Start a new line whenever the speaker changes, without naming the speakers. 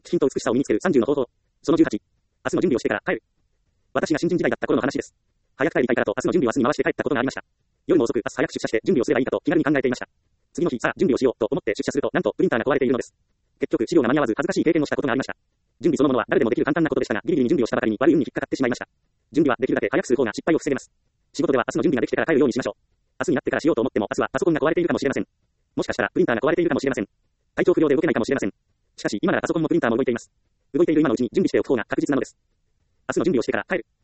気品と美しさを身につける30の方法。その18。明日の準備をしてから帰る。私が新人時代だった頃の話です。早く帰りたいからと明日の準備を明日に回して帰ったことがありました。夜も遅く明日早く出社して準備をすればいいかと気軽に考えていました。次の日、さあ準備をしようと思って出社すると、なんとプリンターが壊れているのです。結局資料が間に合わず恥ずかしい経験をしたことがありました。準備そのものは誰でもできる簡単なことでしたが、ギリギリに準備をしたばかりに悪い運に引っかかってしまいました。準備はできるだけ早くする方が失敗を防げます。仕事では明日の準備ができてから帰るようにしましょう。明日になってからしようと思っても明日はパソコンが壊れているかもしれません。もしかしたらプリンターが壊れているかもしれません。体調不良で動けないかもしれません。しかし今ならパソコンもプリンターも動いています。動いている今のうちに準備しておく方が確実なのです。明日の準備をしてから帰る。